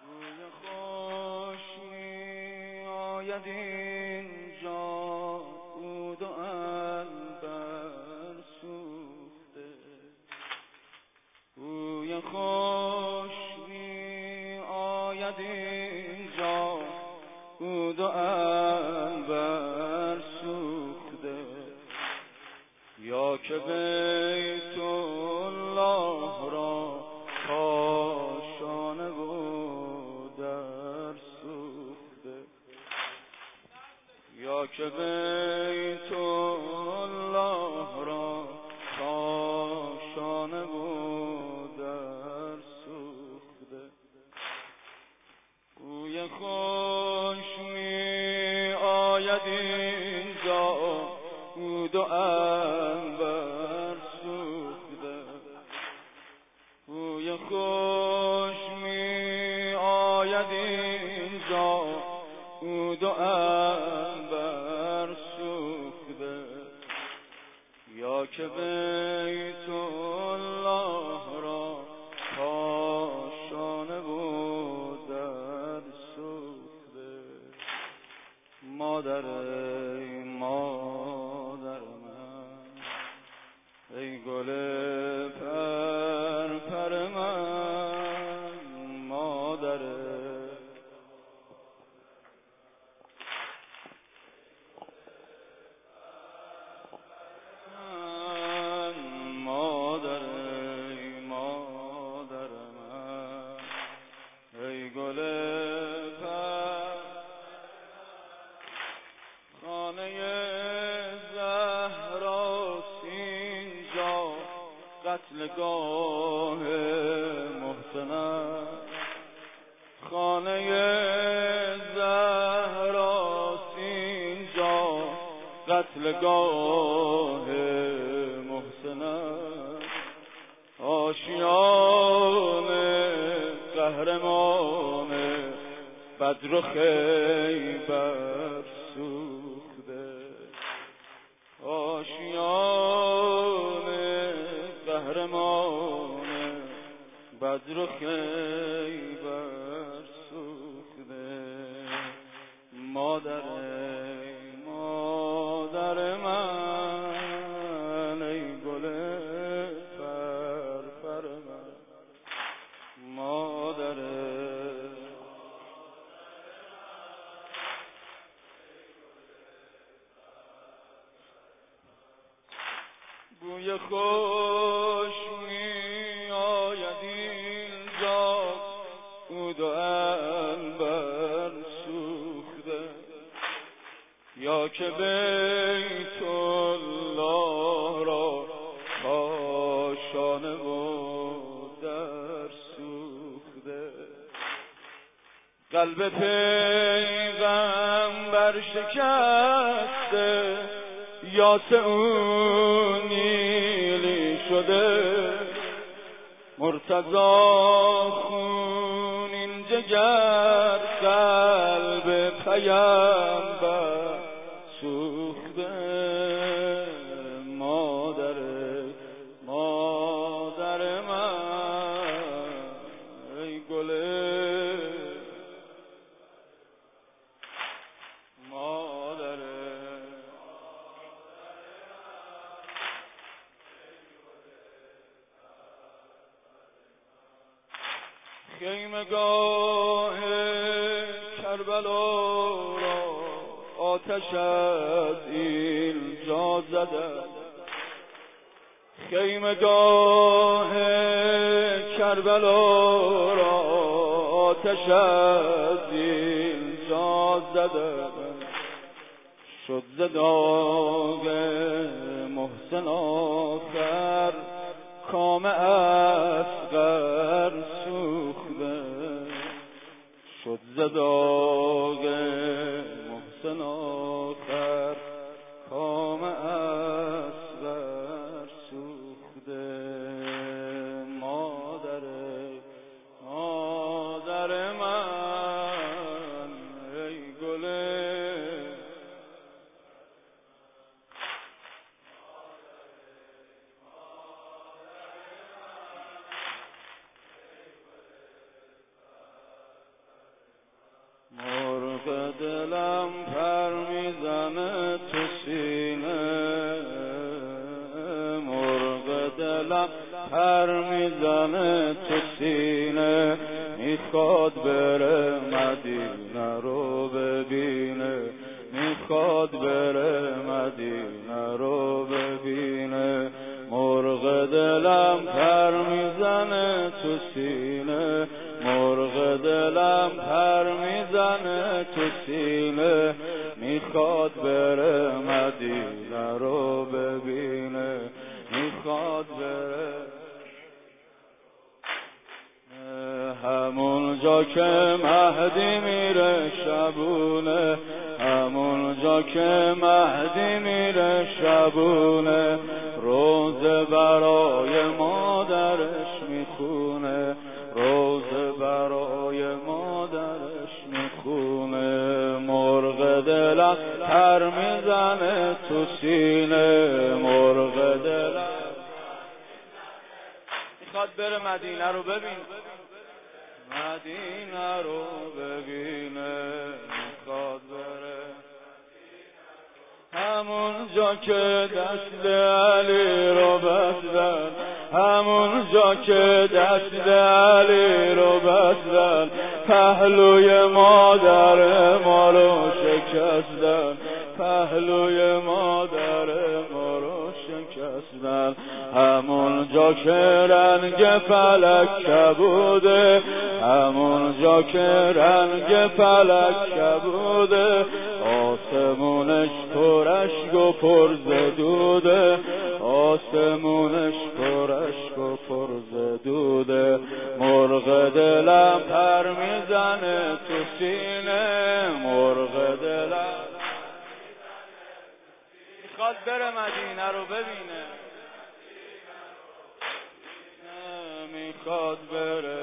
بوی خوش می آید اینجا، عود و عنبر سوخته. بوی خوش می آید اینجا، عود و عنبر سوخته. یا که بیت الله را کاشانه و در سوخته. یا که بیت الله را کاشانه و در سوخته. بوی خوش می آید اینجا، عود و عنبر سوخته. بوی خوش می آید اینجا، عود و عنبر سوخته. یا که بیت الله را کاشانه و در سوخته. مادر ای مادر من، ای گل پر من، مادر مادر ای مادر من، ای گل پر. خانه زهراست اینجا، قتلگاه محسن است. خانه زهراست اینجا، قتلگاه محسن است. آشیان قهرمان بدر و خیبر سوخته. آشیان قهرمان بدر و خیبر سوخته. مادر مادر من، ای گل پر من، مادر بوی خوش می آید اینجا، عود و عنبر سوخته. یا که بیت الله را کاشانه و در سوخته. قلب پیغمبر شکسته، یاس او نیلی شده. مرتضی خونین جگر، قلب پیامبر سوخته. مادر مادر من، ای گل مادر خیمگاه کربلا را آتش از اینجا زده. خیمگاه کربلا را آتش از اینجا زده. شد ز داغ محسن آخر کام اصغر سوخته. شد ز داغ محسن آخر کام اصغر سوخته. مادر مادر من، ای گل مرغ دلم پر میزنه تو سینه، مرغ دلم پر میزنه تو سینه، میخواد بره مدینه رو ببینه، میخواد بره مدینه رو ببینه. مرغ دلم پر میزنه تو سینه، مرغ دلم پر میزنه تو سینه، میخواد بره مدینه رو ببینه، میخواد بره همون جا که مهدی میره شبونه، همون جا که مهدی میره شبونه، روزه برای مادرش میخونه، روزه برای مادرش میخونه. مرغ دلم پر میزنه تو سینه، مرغ دلم میخواد بره مدینه رو ببین، مدینه رو ببینه، میخواد بره همون جا که دست علی رو بستن، همون جا که دست علی رو بستن، پهلوی مادر ما رو شکستن، پهلوی مادر ما رو شکستن. همون جا که رنگ فلک کبوده، همون جا که رنگ فلک کبوده، آسمونش پر اشک و پر ز دوده، آسمونش پر اشک و پر ز دوده. مرغ دلم پر میزنه تو سینه، مرغ دلم میخواد بره مدینه رو ببینه، میخواد بره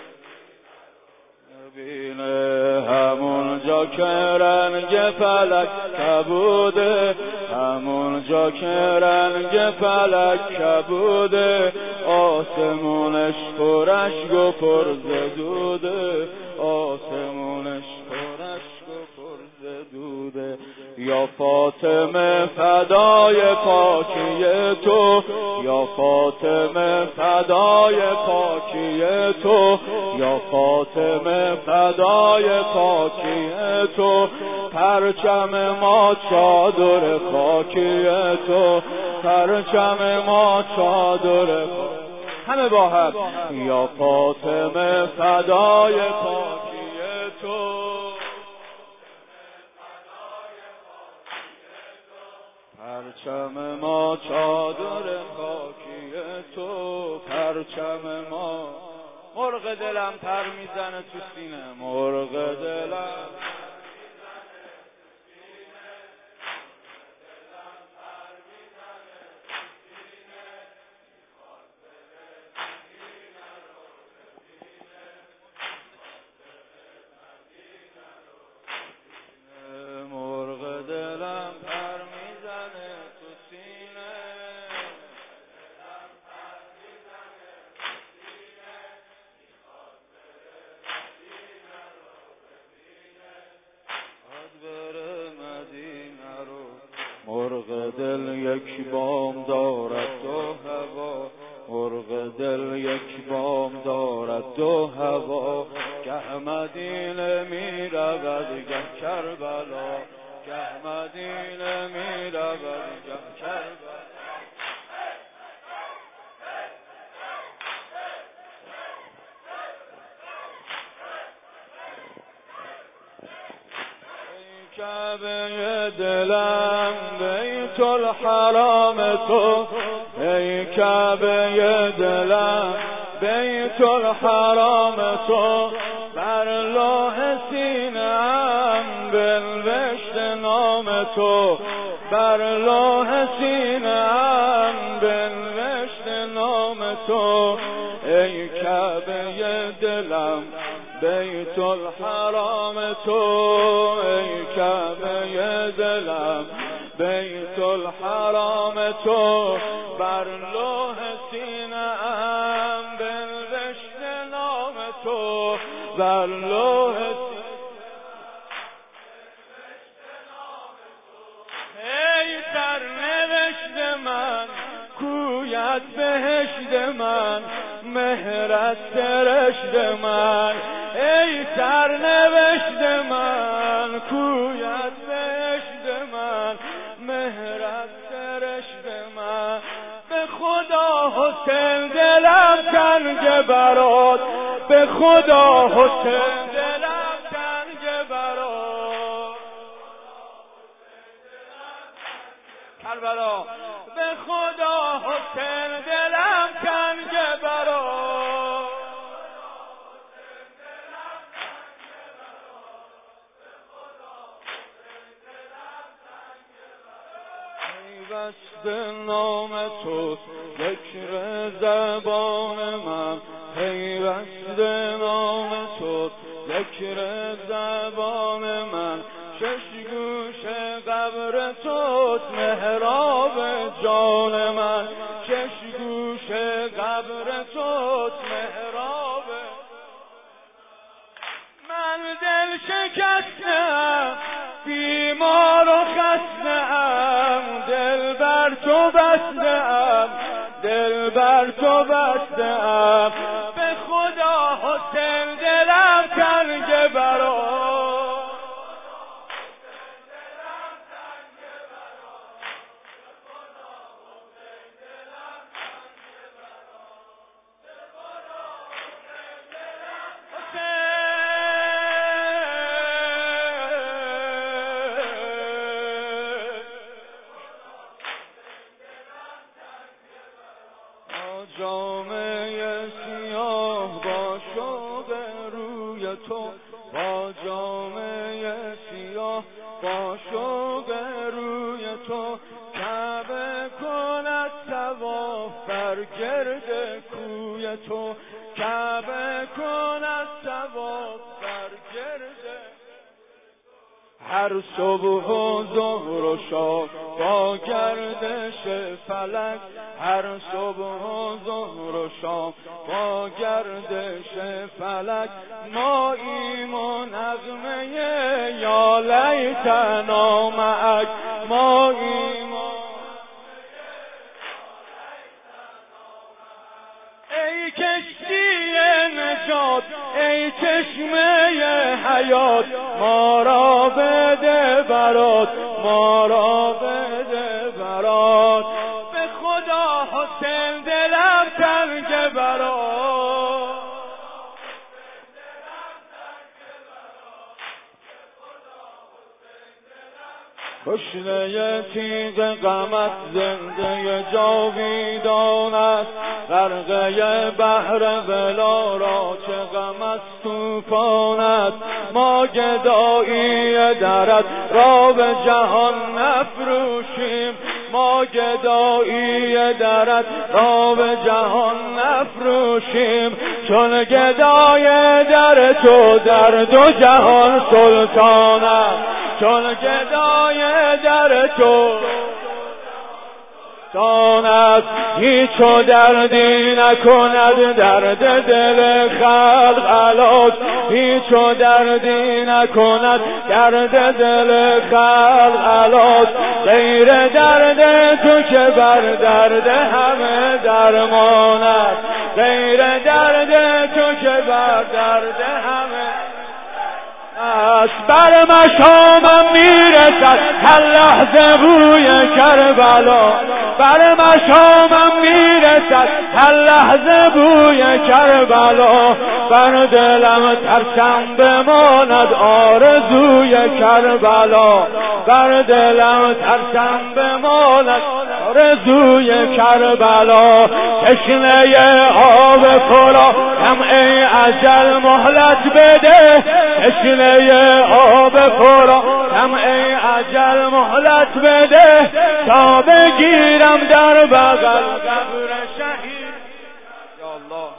ببینه. همون جا که رنگ فلک کبوده، همون جا که رنگ فلک کبوده، آسمونش پر اشک و پر ز دوده، آسمونش پر اشک و پر ز دوده. یا فاطمه فدای پاکی تو، یا فاطمه فدای پاکی تو، یا فاطمه فدای پاکی تو، پرچم ما چادر خاکی تو، پرچم ما چادر خاکی. همه با هم یا فاطمه فدای پاکی تو، پرچم ما چادر خاکی تو، پرچم ما. مرغ دلم پر میزنه تو سینه، مرغ دلم مرغ دلم پر میزنه تو سینه، بره مدینه رو. مرغ دل یک بام دارد دو هوا، مرغ دل یک بام دارد دو هوا، گه مدینه می رود گه کربلا، گه مدینه می رود گه کربلا. کعبه دلم بیت الحرام تو، ای کعبه دلم بیت الحرام تو، بر لوح سینه‌ام بنوشت نام تو، بر لوح سینه‌ام بنوشت نام تو، ای کعبه دلم بیت الحرام تو، ای کعبه دلم بیت الحرام تو، بر لوح سینه‌ام بنوشت نام تو، بر لوح من مهرت سرشت من ای سرنوشت من کویت بهشت من مهرت سرشت من به خدا حسین دلم تنگ برات به خدا حسین دلم تنگ برات کربلا به خدا حسین دلم تنگ برات پیوسته نام توست ذکر زبان من پیوسته نام توست ذکر زبان من شش گوش قبر توست محراب جان من شش گوش قبر توست محراب من دل شکستم بیمار و خسته‌ام دل بر تو بسته‌ام دل بر تو بسته‌ام به خدا حسین دلم تنگ برات جامعه سیاه با شوق روی تو با جامعه سیاه با شوق روی تو کعبه کند طواف بر گرد کوی تو کعبه کند طواف بر گرد هر صبح و ظهر و شام با گردش فلک هر صبح و ظهر و شام با گردش فلک ماییم و نغمه یا لیتنا معک ماییم ای کشتی نجات ای چشمه حیات ما را بده برات ما را بده برات به خدا حسین دلم تنگ برات کشنه تیغ غمت زنده جاویدان است غرقه بحر ولا را چه غم از طوفان است ما گدایی درت را به جهان نفروشیم ما گدایی درت را به جهان نفروشیم چون گدای در تو در دو جهان سلطان است چون گدای در تو سلطان است هیچ و دردی نکند درد دل خلق علاج هیچ و دردی نکند درد دل خلق علاج غیر درد تو که بر درد همه درمان است غیر درد تو که بر درد همه بر مشامم میرسد هر لحظه بوی کربلا بر مشامم میرسد هر لحظه بوی کربلا بر دلم ترسم بماند آرزوی کربلا بر دلم ترسم بماند آرزوی کربلا تشنه آب فرا هم ای اجل مهلت بده تشنه آب فرا هم ای اجل مهلت بده تا بگیرم در بغل قبر شهید یا الله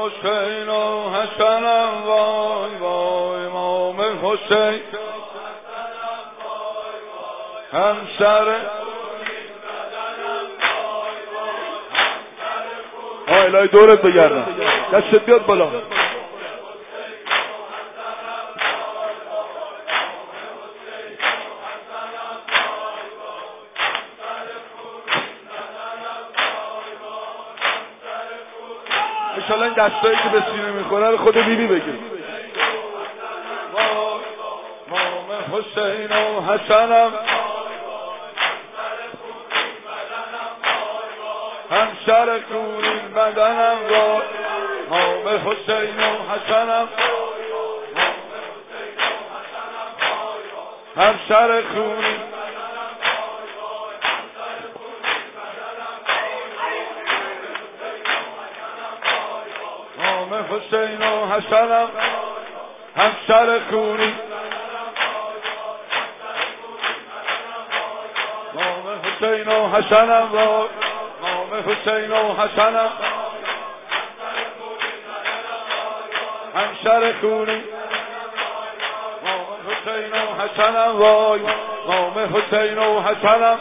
حسین و حسنم وای وای امام حسین همسر الهی دورت بگردم دستت بیاد بالا انشالله این دستایی که به سینه میخوره رو خود بیبی بگیر امام حسین و حسنم همسر خونین بدنم وای امام حسین و حسنم همسر خونین امام حسین و حسنم همسر خونین امام حسین و حسنم وای امام حسین و حسنم همسر خونی امام حسین و حسنم وای امام حسین و حسنم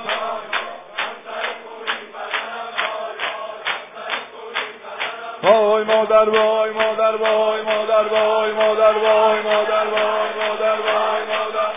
وای مادر وای مادر وای مادر وای مادر وای مادر وای مادر وای مادر